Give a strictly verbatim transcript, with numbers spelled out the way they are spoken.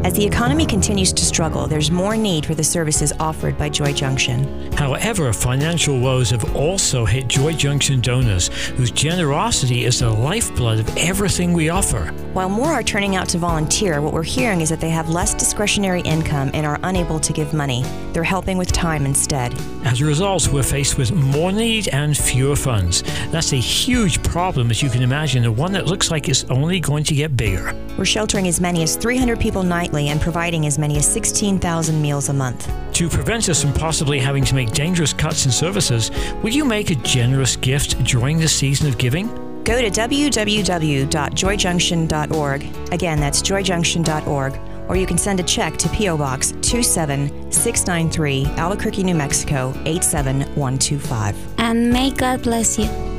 As the economy continues to struggle, there's more need for the services offered by Joy Junction. However, financial woes have also hit Joy Junction donors, whose generosity is the lifeblood of everything we offer. While more are turning out to volunteer, what we're hearing is that they have less discretionary income and are unable to give money. They're helping with time instead. As a result, we're faced with more need and fewer funds. That's a huge problem, as you can imagine, and one that looks like it's only going to get bigger. We're sheltering as many as three hundred people nightly and providing as many as sixteen thousand meals a month. To prevent us from possibly having to make dangerous cuts in services, will you make a generous gift during the season of giving? Go to w w w dot joy junction dot org. Again, that's joy junction dot org. Or you can send a check to P O Box two seven six nine three, Albuquerque, New Mexico eight seven one two five. And may God bless you.